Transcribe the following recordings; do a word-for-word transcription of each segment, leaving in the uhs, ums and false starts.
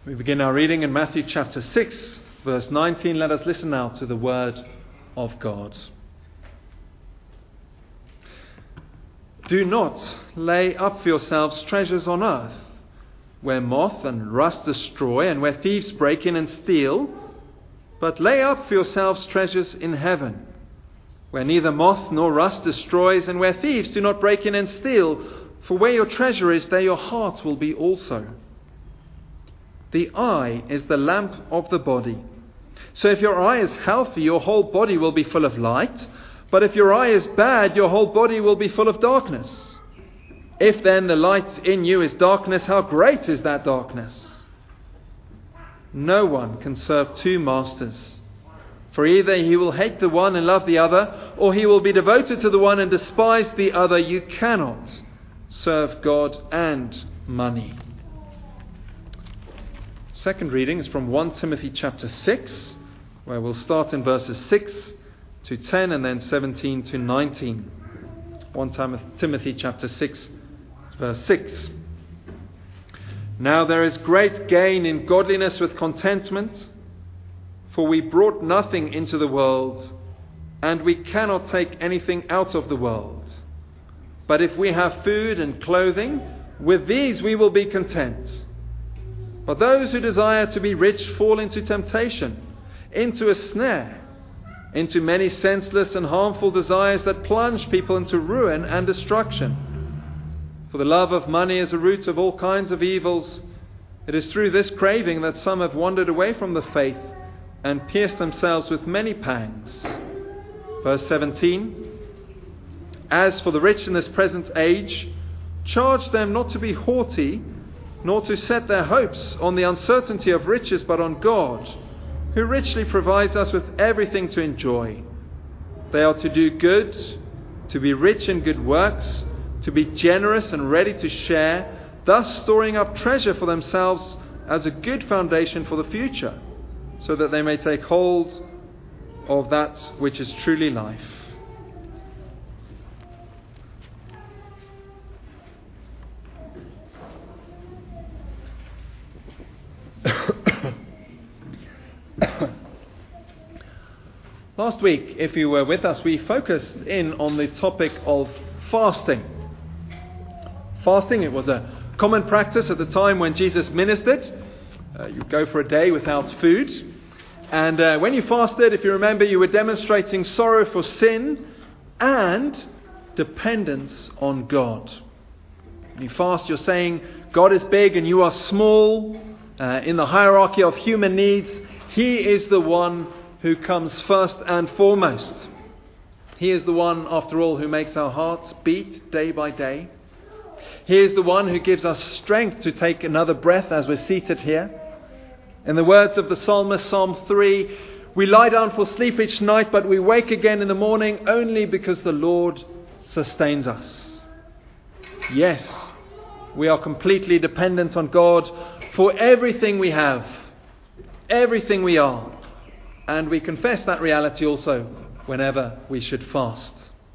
We begin our reading in Matthew chapter six, verse nineteen. Let us listen now to the word of God. Do not lay up for yourselves treasures on earth, where moth and rust destroy, and where thieves break in and steal, but lay up for yourselves treasures in heaven, where neither moth nor rust destroys, and where thieves do not break in and steal. For where your treasure is, there your heart will be also. The eye is the lamp of the body. So if your eye is healthy, your whole body will be full of light. But if your eye is bad, your whole body will be full of darkness. If then the light in you is darkness, how great is that darkness? No one can serve two masters. For either he will hate the one and love the other, or he will be devoted to the one and despise the other. You cannot serve God and money. Second reading is from First Timothy chapter six, where we'll start in verses six to ten and then seventeen to nineteen. First Timothy chapter six, verse six. Now there is great gain in godliness with contentment, for we brought nothing into the world, and we cannot take anything out of the world. But if we have food and clothing, with these we will be content. But those who desire to be rich fall into temptation, into a snare, into many senseless and harmful desires that plunge people into ruin and destruction. For the love of money is a root of all kinds of evils. It is through this craving that some have wandered away from the faith and pierced themselves with many pangs. Verse seventeen. As for the rich in this present age, charge them not to be haughty, nor to set their hopes on the uncertainty of riches, but on God, who richly provides us with everything to enjoy. They are to do good, to be rich in good works, to be generous and ready to share, thus storing up treasure for themselves as a good foundation for the future, so that they may take hold of that which is truly life. Last week, if you were with us, we focused in on the topic of fasting. Fasting, it was a common practice at the time when Jesus ministered. Uh, you'd go for a day without food. And uh, when you fasted, if you remember, you were demonstrating sorrow for sin and dependence on God. When you fast, you're saying God is big and you are small. Uh, in the hierarchy of human needs, He is the one who comes first and foremost. He is the one, after all, who makes our hearts beat day by day. He is the one who gives us strength to take another breath as we're seated here. In the words of the psalmist, Psalm three, we lie down for sleep each night, but we wake again in the morning only because the Lord sustains us. Yes, we are completely dependent on God for everything we have, everything we are. And we confess that reality also whenever we should fast.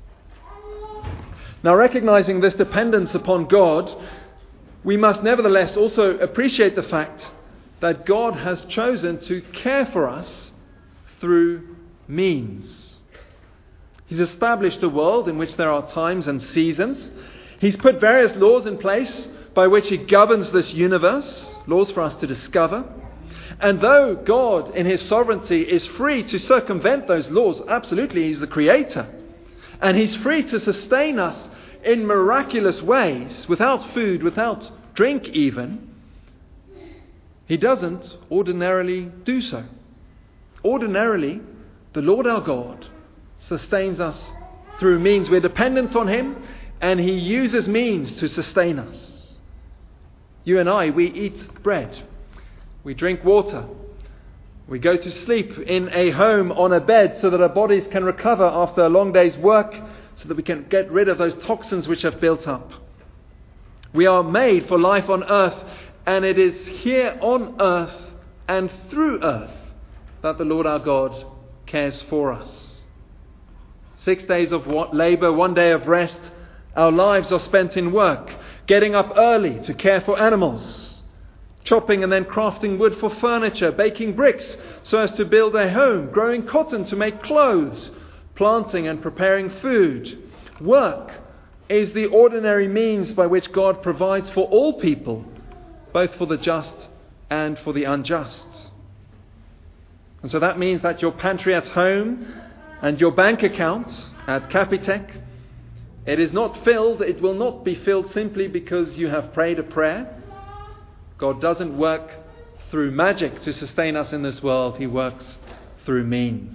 Now, recognizing this dependence upon God, we must nevertheless also appreciate the fact that God has chosen to care for us through means. He's established a world in which there are times and seasons. He's put various laws in place by which He governs this universe, laws for us to discover. And though God, in His sovereignty, is free to circumvent those laws, absolutely, He's the Creator. And He's free to sustain us in miraculous ways, without food, without drink even, He doesn't ordinarily do so. Ordinarily, the Lord our God sustains us through means. We're dependent on Him, and He uses means to sustain us. You and I, we eat bread. We drink water. We go to sleep in a home on a bed so that our bodies can recover after a long day's work, so that we can get rid of those toxins which have built up. We are made for life on earth, and it is here on earth and through earth that the Lord our God cares for us. Six days of labour, one day of rest. Our lives are spent in work, getting up early to care for animals, chopping and then crafting wood for furniture, baking bricks so as to build a home, growing cotton to make clothes, planting and preparing food. Work is the ordinary means by which God provides for all people, both for the just and for the unjust. And so that means that your pantry at home and your bank account at Capitec, it is not filled, it will not be filled simply because you have prayed a prayer. God doesn't work through magic to sustain us in this world. He works through means.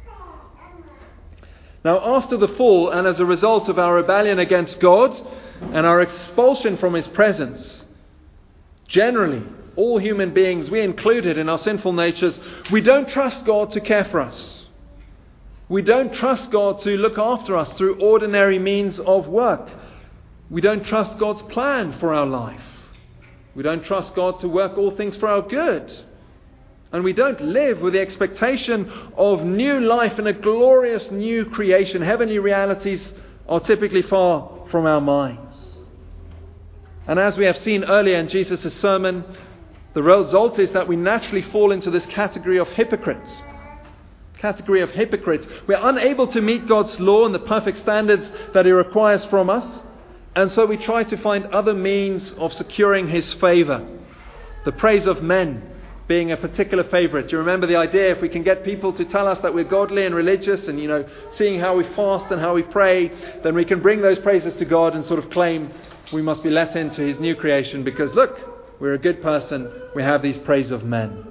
Now, after the fall, and as a result of our rebellion against God and our expulsion from His presence, generally, all human beings, we included in our sinful natures, we don't trust God to care for us. We don't trust God to look after us through ordinary means of work. We don't trust God's plan for our life. We don't trust God to work all things for our good. And we don't live with the expectation of new life and a glorious new creation. Heavenly realities are typically far from our minds. And as we have seen earlier in Jesus' sermon, the result is that we naturally fall into this category of hypocrites. Category of hypocrites. We're unable to meet God's law and the perfect standards that He requires from us. And so we try to find other means of securing His favour. The praise of men being a particular favourite. You remember the idea, if we can get people to tell us that we're godly and religious and, you know, seeing how we fast and how we pray, then we can bring those praises to God and sort of claim we must be let into His new creation because, look, we're a good person, we have these praise of men.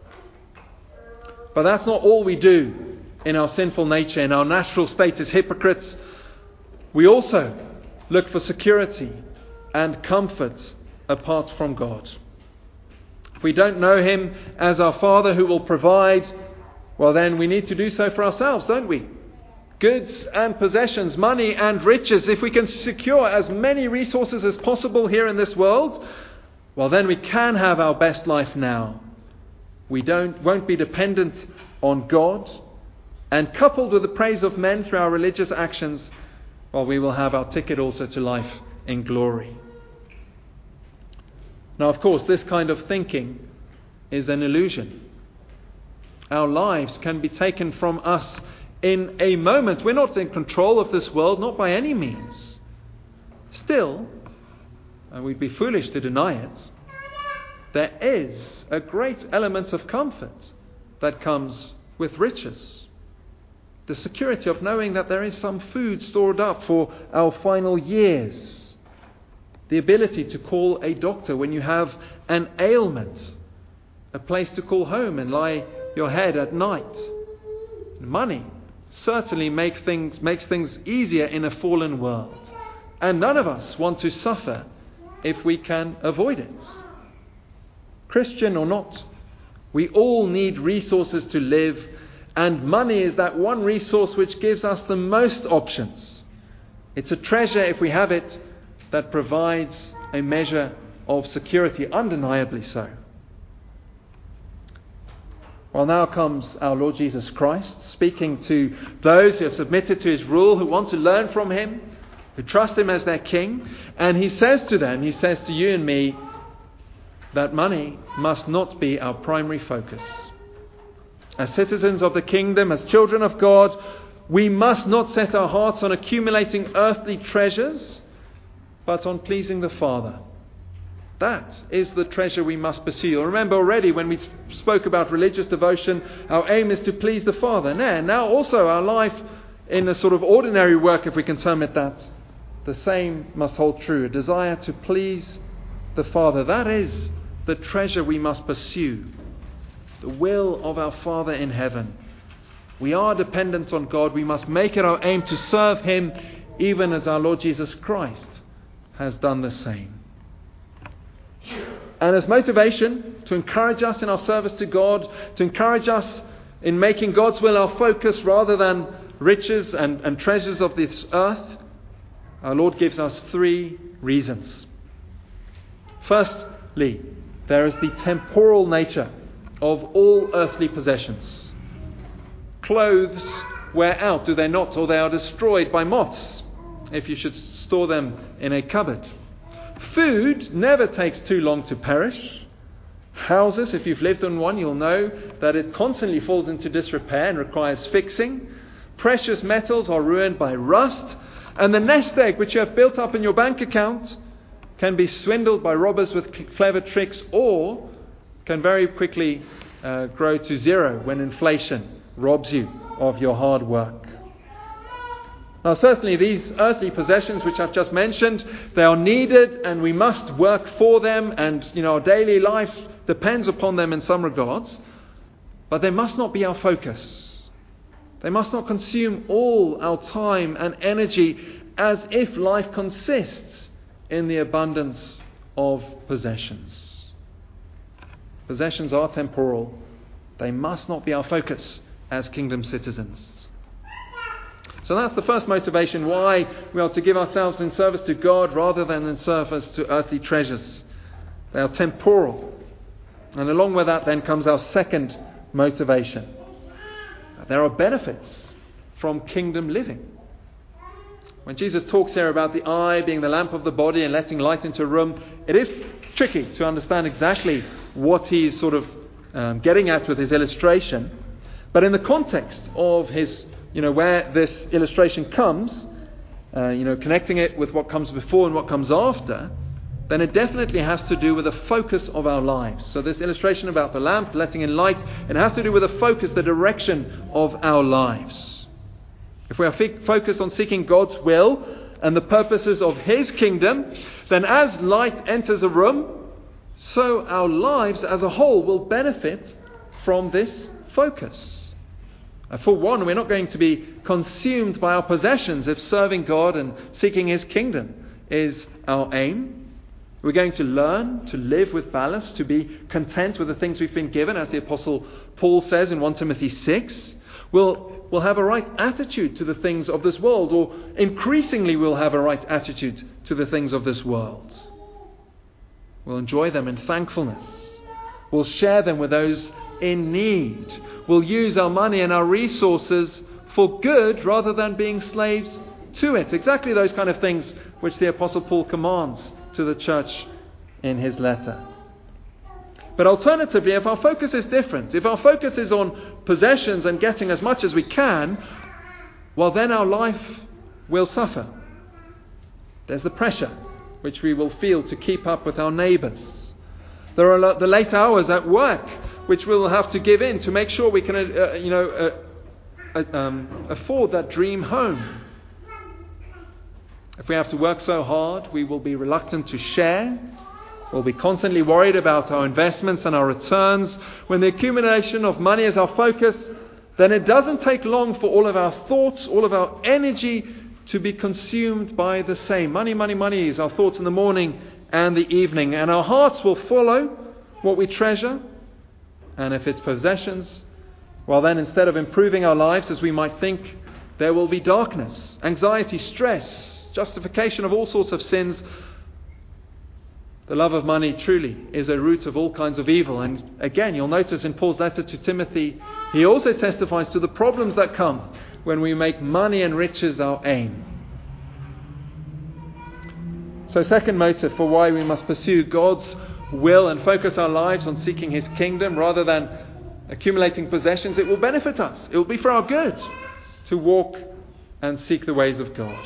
But that's not all we do in our sinful nature, in our natural state as hypocrites. We also look for security and comfort apart from God. If we don't know Him as our Father who will provide, well then we need to do so for ourselves, don't we? Goods and possessions, money and riches, if we can secure as many resources as possible here in this world, well then we can have our best life now. We don't, won't be dependent on God, and coupled with the praise of men through our religious actions, well, we will have our ticket also to life in glory. Now, of course, this kind of thinking is an illusion. Our lives can be taken from us in a moment. We're not in control of this world, not by any means. Still, and we'd be foolish to deny it, there is a great element of comfort that comes with riches. The security of knowing that there is some food stored up for our final years. The ability to call a doctor when you have an ailment. A place to call home and lie your head at night. Money certainly make things, makes things easier in a fallen world. And none of us want to suffer if we can avoid it. Christian or not, we all need resources to live, and money is that one resource which gives us the most options. It's a treasure, if we have it, that provides a measure of security, undeniably so. Well, now comes our Lord Jesus Christ, speaking to those who have submitted to His rule, who want to learn from Him, who trust Him as their King, and He says to them, He says to you and me, that money must not be our primary focus. As citizens of the kingdom, as children of God, we must not set our hearts on accumulating earthly treasures, but on pleasing the Father. That is the treasure we must pursue. You'll remember already when we spoke about religious devotion, our aim is to please the Father. Now, now also our life in a sort of ordinary work, if we can term it that, the same must hold true. A desire to please the Father. That is the treasure we must pursue. The will of our Father in heaven. We are dependent on God. We must make it our aim to serve Him, even as our Lord Jesus Christ has done the same. And as motivation to encourage us in our service to God, to encourage us in making God's will our focus rather than riches and, and treasures of this earth, our Lord gives us three reasons. Firstly, there is the temporal nature of all earthly possessions. Clothes wear out, do they not? Or they are destroyed by moths if you should store them in a cupboard. Food never takes too long to perish. Houses, if you've lived in one, you'll know that it constantly falls into disrepair and requires fixing. Precious metals are ruined by rust. And the nest egg which you have built up in your bank account can be swindled by robbers with clever tricks, or can very quickly uh, grow to zero when inflation robs you of your hard work. Now, certainly these earthly possessions which I've just mentioned, they are needed and we must work for them, and you know, our daily life depends upon them in some regards, but they must not be our focus. They must not consume all our time and energy as if life consists in the abundance of possessions. Possessions are temporal. They must not be our focus as kingdom citizens. So that's the first motivation why we are to give ourselves in service to God rather than in service to earthly treasures. They are temporal. And along with that then comes our second motivation. There are benefits from kingdom living. When Jesus talks here about the eye being the lamp of the body and letting light into a room, it is tricky to understand exactly what he's sort of um, getting at with his illustration. But in the context of his, you know, where this illustration comes, uh, you know, connecting it with what comes before and what comes after, then it definitely has to do with the focus of our lives. So this illustration about the lamp letting in light, it has to do with the focus, the direction of our lives. If we are f- focused on seeking God's will and the purposes of His kingdom, then as light enters a room, so our lives as a whole will benefit from this focus. Uh, for one, we're not going to be consumed by our possessions if serving God and seeking His kingdom is our aim. We're going to learn to live with balance, to be content with the things we've been given, as the Apostle Paul says in First Timothy six. We'll, we'll have a right attitude to the things of this world, or increasingly we'll have a right attitude to the things of this world. We'll enjoy them in thankfulness. We'll share them with those in need. We'll use our money and our resources for good rather than being slaves to it. Exactly those kind of things which the Apostle Paul commands to the church in his letter. But alternatively, if our focus is different, if our focus is on possessions and getting as much as we can, well, then our life will suffer. There's the pressure which we will feel to keep up with our neighbours. There are the late hours at work which we'll have to give in to make sure we can, uh, you know, uh, uh, um, afford that dream home. If we have to work so hard, we will be reluctant to share. We'll be constantly worried about our investments and our returns. When the accumulation of money is our focus, then it doesn't take long for all of our thoughts, all of our energy to be consumed by the same. Money, money, money is our thoughts in the morning and the evening. And our hearts will follow what we treasure. And if it's possessions, well then instead of improving our lives as we might think, there will be darkness, anxiety, stress, justification of all sorts of sins. The love of money truly is a root of all kinds of evil. And again, you'll notice in Paul's letter to Timothy, he also testifies to the problems that come when we make money and riches our aim. So, second motive for why we must pursue God's will and focus our lives on seeking His kingdom rather than accumulating possessions, it will benefit us. It will be for our good to walk and seek the ways of God.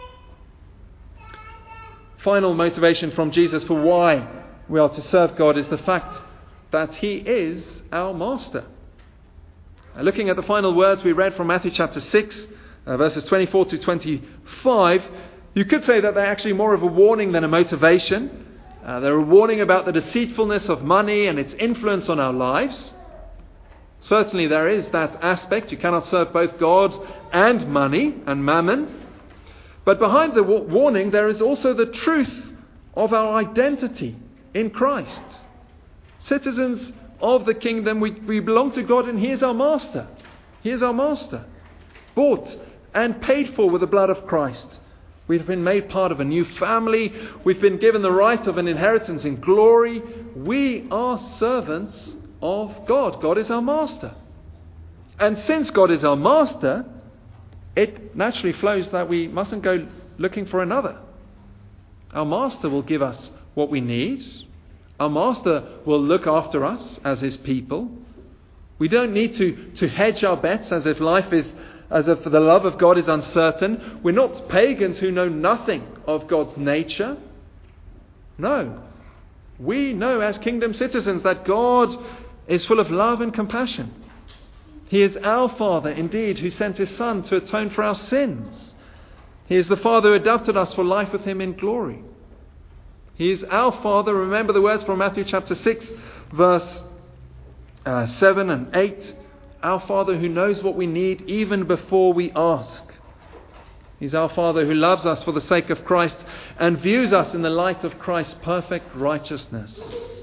Final motivation from Jesus for why we are to serve God is the fact that He is our Master. Now, looking at the final words we read from Matthew chapter six, uh, verses twenty-four to twenty-five, you could say that they're actually more of a warning than a motivation. Uh, they're a warning about the deceitfulness of money and its influence on our lives. Certainly there is that aspect. You cannot serve both God and money and mammon. But behind the warning, there is also the truth of our identity in Christ. Citizens of the kingdom, we, we belong to God and He is our Master. He is our Master. Bought and paid for with the blood of Christ. We've been made part of a new family. We've been given the right of an inheritance in glory. We are servants of God. God is our Master. And since God is our Master, it naturally flows that we mustn't go looking for another. Our Master will give us what we need. Our Master will look after us as His people. We don't need to, to hedge our bets as if life is, as if the love of God is uncertain. We're not pagans who know nothing of God's nature. No. We know as kingdom citizens that God is full of love and compassion. He is our Father, indeed, who sent His Son to atone for our sins. He is the Father who adopted us for life with Him in glory. He is our Father. Remember the words from Matthew chapter six, verse uh, seven and eight. Our Father who knows what we need even before we ask. He's our Father who loves us for the sake of Christ and views us in the light of Christ's perfect righteousness.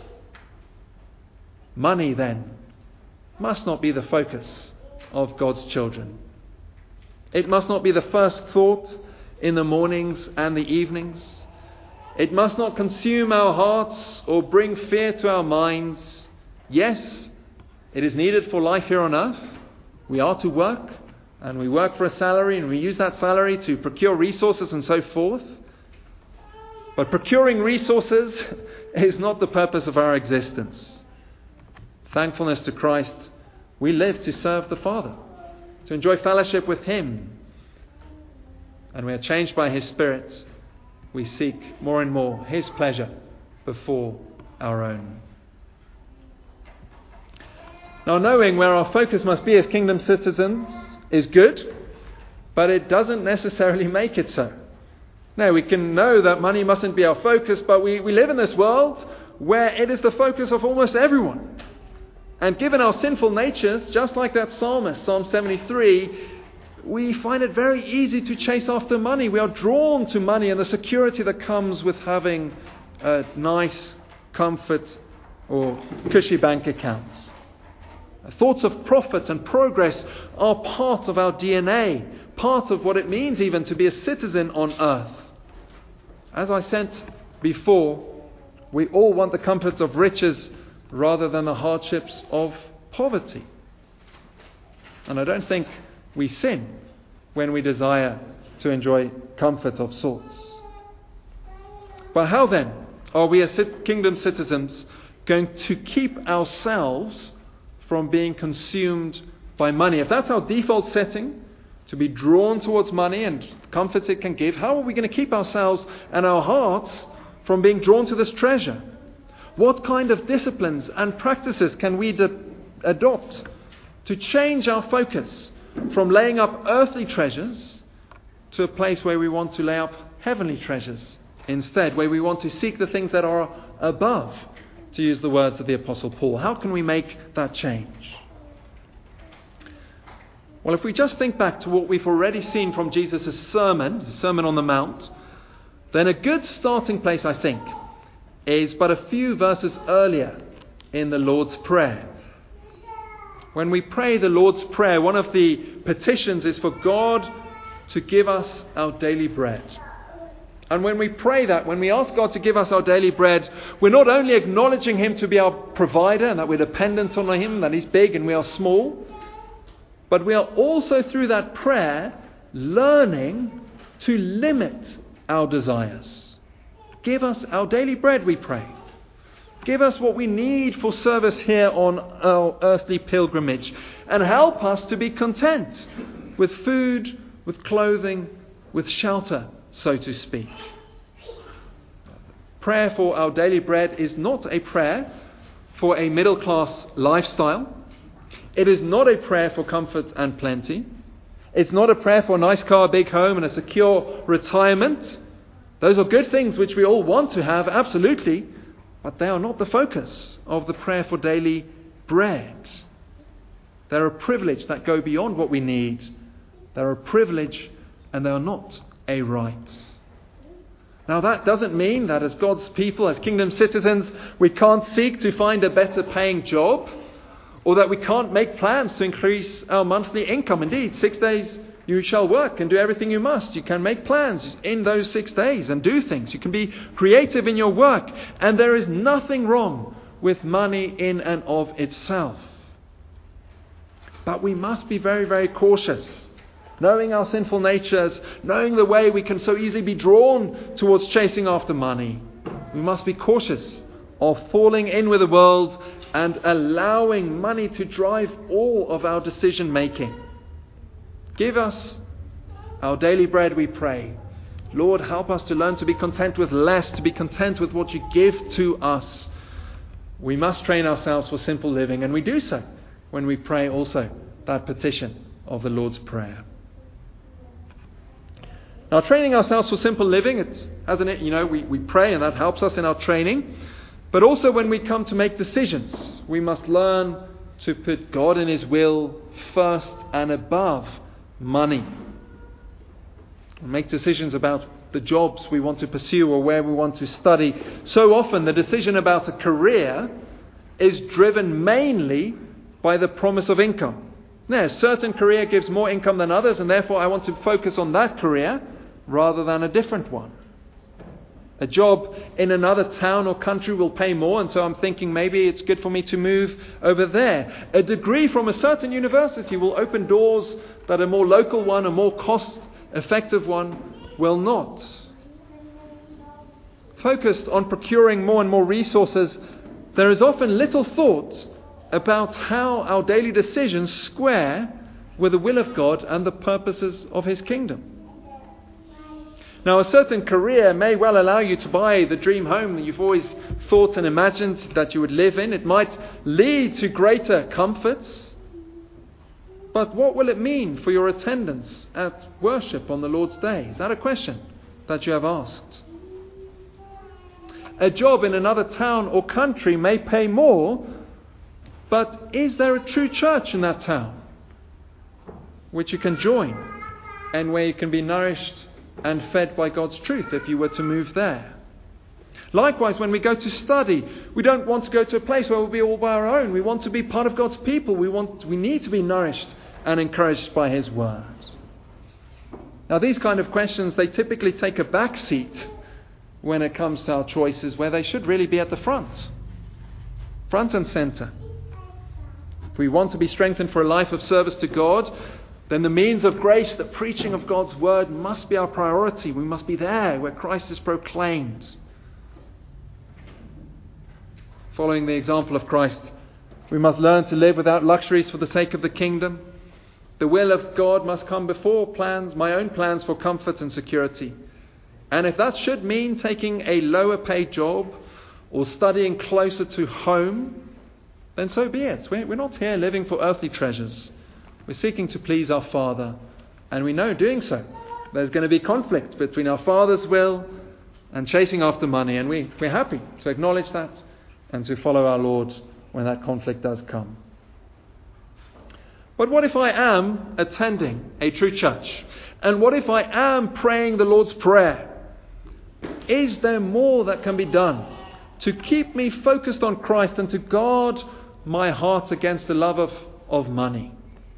Money, then, must not be the focus of God's children. It must not be the first thought in the mornings and the evenings. It must not consume our hearts or bring fear to our minds. Yes, it is needed for life here on earth. We are to work, and we work for a salary, and we use that salary to procure resources and so forth. But procuring resources is not the purpose of our existence. Thankfulness to Christ, we live to serve the Father, to enjoy fellowship with Him. And we are changed by His Spirit. We seek more and more His pleasure before our own. Now, knowing where our focus must be as kingdom citizens is good, but it doesn't necessarily make it so. Now, we can know that money mustn't be our focus, but we, we live in this world where it is the focus of almost everyone. And given our sinful natures, just like that psalmist, Psalm seventy-three, we find it very easy to chase after money. We are drawn to money and the security that comes with having a nice, comfort or cushy bank account. Thoughts of profit and progress are part of our D N A, part of what it means even to be a citizen on earth. As I said before, we all want the comforts of riches rather than the hardships of poverty. And I don't think we sin when we desire to enjoy comfort of sorts. But how then are we as kingdom citizens going to keep ourselves from being consumed by money? If that's our default setting, to be drawn towards money and comforts it can give, how are we going to keep ourselves and our hearts from being drawn to this treasure? What kind of disciplines and practices can we de- adopt to change our focus from laying up earthly treasures to a place where we want to lay up heavenly treasures instead, where we want to seek the things that are above, to use the words of the Apostle Paul? How can we make that change? Well, if we just think back to what we've already seen from Jesus' sermon, the Sermon on the Mount, then a good starting place, I think, is but a few verses earlier in the Lord's Prayer. When we pray the Lord's Prayer, one of the petitions is for God to give us our daily bread. And when we pray that, when we ask God to give us our daily bread, we're not only acknowledging Him to be our provider and that we're dependent on Him, that He's big and we are small, but we are also through that prayer learning to limit our desires. Give us our daily bread, we pray. Give us what we need for service here on our earthly pilgrimage, and help us to be content with food, with clothing, with shelter, so to speak. Prayer for our daily bread is not a prayer for a middle-class lifestyle. It is not a prayer for comfort and plenty. It's not a prayer for a nice car, a big home, and a secure retirement. Those are good things which we all want to have, absolutely, but they are not the focus of the prayer for daily bread. They're a privilege that go beyond what we need. They're a privilege and they are not a right. Now that doesn't mean that as God's people, as kingdom citizens, we can't seek to find a better paying job, or that we can't make plans to increase our monthly income. Indeed, six days you shall work and do everything you must. You can make plans in those six days and do things. You can be creative in your work. And there is nothing wrong with money in and of itself. But we must be very, very cautious. Knowing our sinful natures, knowing the way we can so easily be drawn towards chasing after money, we must be cautious of falling in with the world and allowing money to drive all of our decision making. Give us our daily bread, we pray. Lord, help us to learn to be content with less, to be content with what you give to us. We must train ourselves for simple living, and we do so when we pray also that petition of the Lord's Prayer. Now, training ourselves for simple living, it's, hasn't it, you know, we, we pray and that helps us in our training. But also when we come to make decisions, we must learn to put God and His will first and above money. We make decisions about the jobs we want to pursue or where we want to study. So often the decision about a career is driven mainly by the promise of income. Now, a certain career gives more income than others, and therefore I want to focus on that career rather than a different one. A job in another town or country will pay more, and so I'm thinking maybe it's good for me to move over there. A degree from a certain university will open doors that a more local one, a more cost-effective one, will not. Focused on procuring more and more resources, there is often little thought about how our daily decisions square with the will of God and the purposes of His kingdom. Now, a certain career may well allow you to buy the dream home that you've always thought and imagined that you would live in. It might lead to greater comforts. But what will it mean for your attendance at worship on the Lord's Day? Is that a question that you have asked? A job in another town or country may pay more, but is there a true church in that town which you can join and where you can be nourished and fed by God's truth if you were to move there? Likewise, when we go to study, we don't want to go to a place where we'll be all by our own. We want to be part of God's people. We want, we need to be nourished and encouraged by His word. Now, these kind of questions, they typically take a back seat when it comes to our choices, where they should really be at the front, front and center. If we want to be strengthened for a life of service to God, then the means of grace, the preaching of God's word, must be our priority. We must be there where Christ is proclaimed. Following the example of Christ, we must learn to live without luxuries for the sake of the kingdom. The will of God must come before plans, my own plans for comfort and security. And if that should mean taking a lower paid job or studying closer to home, then so be it. We're not here living for earthly treasures. We're seeking to please our Father, and we know doing so there's going to be conflict between our Father's will and chasing after money, and we, we're happy to acknowledge that and to follow our Lord when that conflict does come. But what if I am attending a true church? And what if I am praying the Lord's Prayer? Is there more that can be done to keep me focused on Christ and to guard my heart against the love of, of money?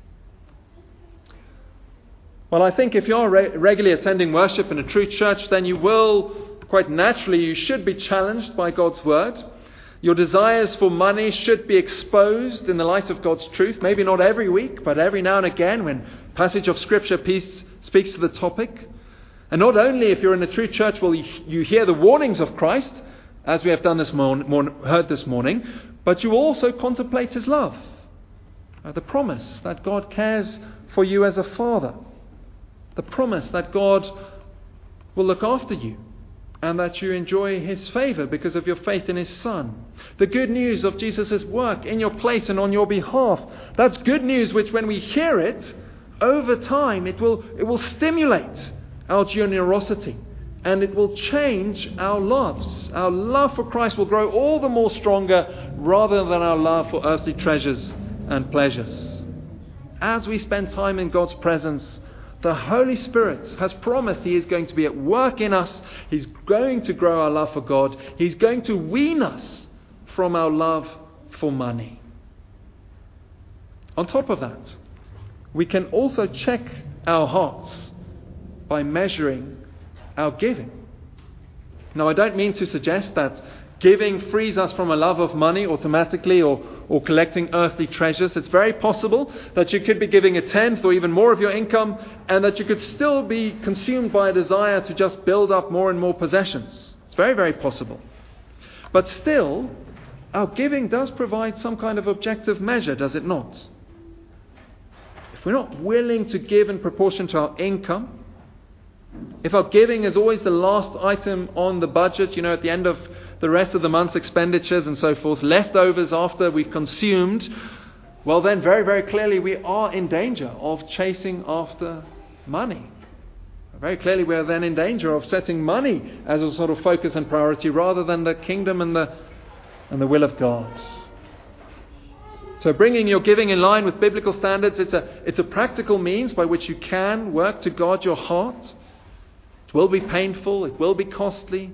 Well, I think if you're re- regularly attending worship in a true church, then you will, quite naturally, you should be challenged by God's word. Your desires for money should be exposed in the light of God's truth. Maybe not every week, but every now and again when a passage of Scripture piece speaks to the topic. And not only if you're in a true church will you hear the warnings of Christ, as we have done this morning, heard this morning, but you also contemplate His love, uh, the promise that God cares for you as a father. The promise that God will look after you and that you enjoy His favour because of your faith in His Son. The good news of Jesus' work in your place and on your behalf. That's good news which when we hear it, over time it will, it will stimulate our generosity and it will change our loves. Our love for Christ will grow all the more stronger rather than our love for earthly treasures and pleasures. As we spend time in God's presence, the Holy Spirit has promised He is going to be at work in us. He's going to grow our love for God. He's going to wean us from our love for money. On top of that, we can also check our hearts by measuring our giving. Now, I don't mean to suggest that giving frees us from a love of money automatically or, or collecting earthly treasures. It's very possible that you could be giving a tenth or even more of your income and that you could still be consumed by a desire to just build up more and more possessions. It's very, very possible. But still, our giving does provide some kind of objective measure, does it not? If we're not willing to give in proportion to our income, if our giving is always the last item on the budget, you know, at the end of the rest of the month's expenditures and so forth, leftovers after we've consumed, well then very, very clearly we are in danger of chasing after money. Very clearly we are then in danger of setting money as a sort of focus and priority rather than the kingdom and the and the will of God. So bringing your giving in line with biblical standards, it's a it's a practical means by which you can work to guard your heart. It will be painful, it will be costly.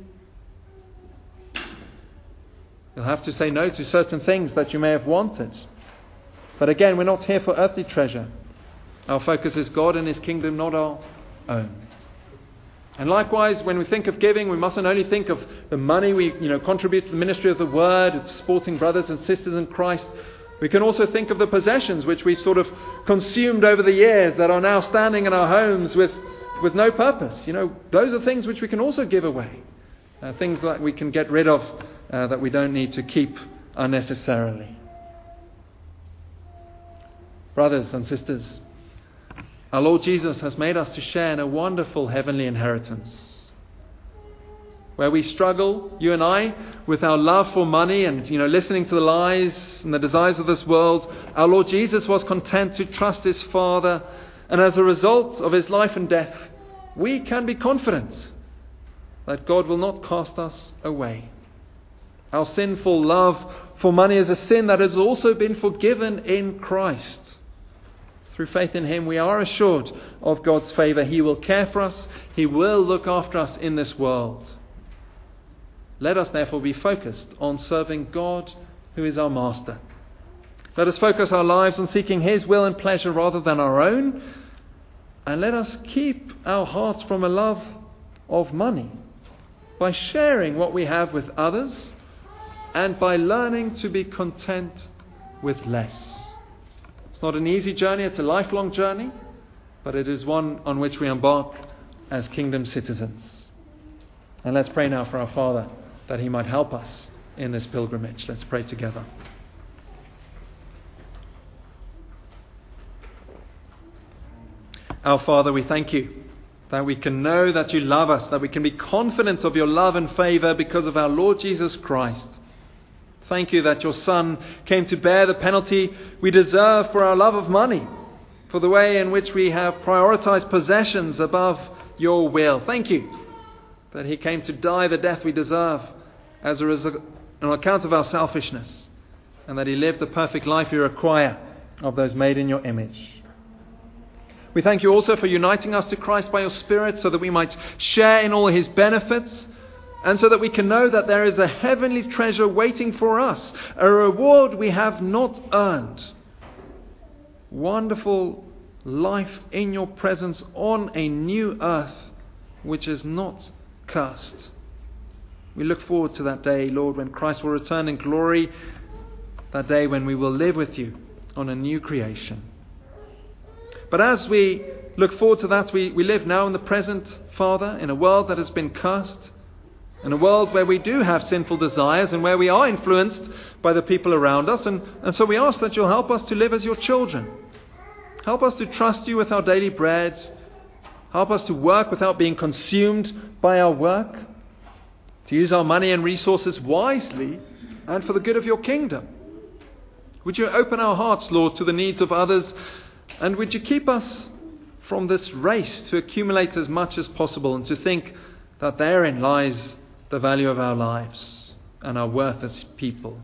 You'll have to say no to certain things that you may have wanted. But again, we're not here for earthly treasure. Our focus is God and His kingdom, not our own. And likewise, when we think of giving, we mustn't only think of the money we you know, contribute to the ministry of the Word, supporting brothers and sisters in Christ. We can also think of the possessions which we've sort of consumed over the years that are now standing in our homes with, with no purpose. You know, those are things which we can also give away. Uh, things that we can get rid of uh, that we don't need to keep unnecessarily. Brothers and sisters, our Lord Jesus has made us to share in a wonderful heavenly inheritance. Where we struggle, you and I, with our love for money and, you know, listening to the lies and the desires of this world, our Lord Jesus was content to trust His Father, and as a result of His life and death, we can be confident that God will not cast us away. Our sinful love for money is a sin that has also been forgiven in Christ. Through faith in Him, we are assured of God's favour. He will care for us. He will look after us in this world. Let us therefore be focused on serving God, who is our Master. Let us focus our lives on seeking His will and pleasure rather than our own. And let us keep our hearts from a love of money by sharing what we have with others and by learning to be content with less. It's not an easy journey, it's a lifelong journey, but it is one on which we embark as kingdom citizens. And let's pray now for our Father that He might help us in this pilgrimage. Let's pray together. Our Father, we thank You that we can know that You love us, that we can be confident of Your love and favour because of our Lord Jesus Christ. Thank You that Your Son came to bear the penalty we deserve for our love of money, for the way in which we have prioritized possessions above Your will. Thank You that He came to die the death we deserve as a result, on account of our selfishness, and that He lived the perfect life You require of those made in Your image. We thank You also for uniting us to Christ by Your Spirit so that we might share in all His benefits, and so that we can know that there is a heavenly treasure waiting for us, a reward we have not earned. Wonderful life in Your presence on a new earth which is not cursed. We look forward to that day, Lord, when Christ will return in glory, that day when we will live with You on a new creation. But as we look forward to that, we, we live now in the present, Father, in a world that has been cursed, in a world where we do have sinful desires and where we are influenced by the people around us. And, and so we ask that You'll help us to live as Your children. Help us to trust You with our daily bread. Help us to work without being consumed by our work. To use our money and resources wisely and for the good of Your kingdom. Would You open our hearts, Lord, to the needs of others, and would You keep us from this race to accumulate as much as possible and to think that therein lies the value of our lives and our worth as people.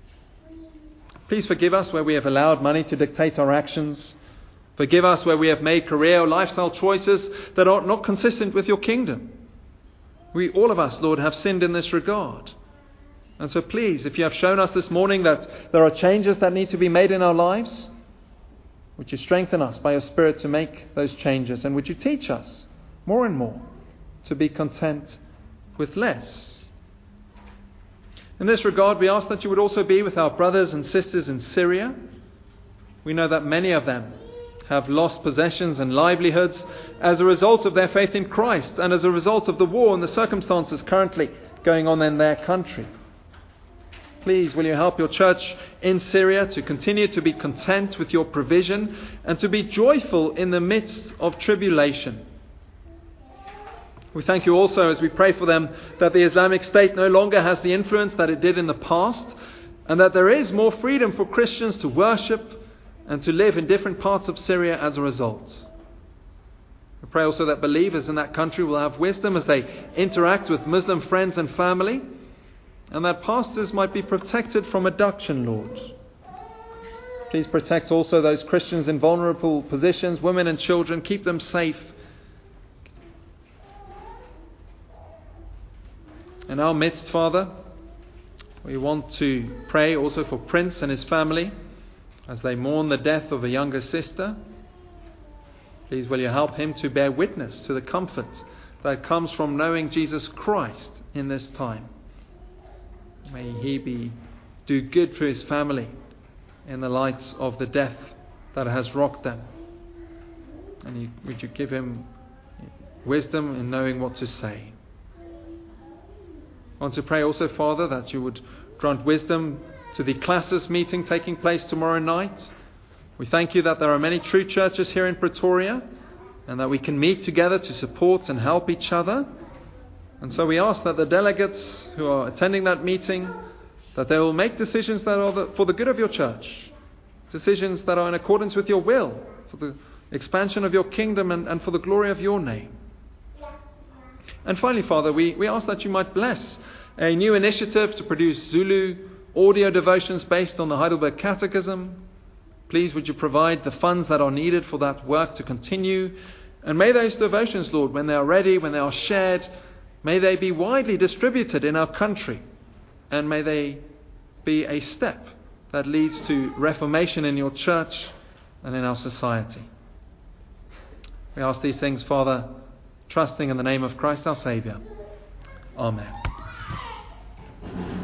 Please forgive us where we have allowed money to dictate our actions. Forgive us where we have made career or lifestyle choices that are not consistent with Your kingdom. We, all of us, Lord, have sinned in this regard. And so please, if You have shown us this morning that there are changes that need to be made in our lives, would You strengthen us by Your Spirit to make those changes, and would You teach us more and more to be content with less. In this regard, we ask that You would also be with our brothers and sisters in Syria. We know that many of them have lost possessions and livelihoods as a result of their faith in Christ and as a result of the war and the circumstances currently going on in their country. Please, will you help your church in Syria to continue to be content with your provision and to be joyful in the midst of tribulation. We thank you also as we pray for them that the Islamic State no longer has the influence that it did in the past, and that there is more freedom for Christians to worship and to live in different parts of Syria as a result. We pray also that believers in that country will have wisdom as they interact with Muslim friends and family, and that pastors might be protected from abduction, Lord. Please protect also those Christians in vulnerable positions, women and children. Keep them safe. In our midst, Father, we want to pray also for Prince and his family as they mourn the death of a younger sister. Please will you help him to bear witness to the comfort that comes from knowing Jesus Christ in this time. May he be do good for his family in the light of the death that has rocked them. And you, would you give him wisdom in knowing what to say. I want to pray also, Father, that you would grant wisdom to the classes meeting taking place tomorrow night. We thank you that there are many true churches here in Pretoria and that we can meet together to support and help each other. And so we ask that the delegates who are attending that meeting, that they will make decisions that are the, for the good of your church, decisions that are in accordance with your will, for the expansion of your kingdom and, and for the glory of your name. And finally, Father, we, we ask that you might bless a new initiative to produce Zulu audio devotions based on the Heidelberg Catechism. Please would you provide the funds that are needed for that work to continue. And may those devotions, Lord, when they are ready, when they are shared, may they be widely distributed in our country. And may they be a step that leads to reformation in your church and in our society. We ask these things, Father, trusting in the name of Christ our Saviour. Amen.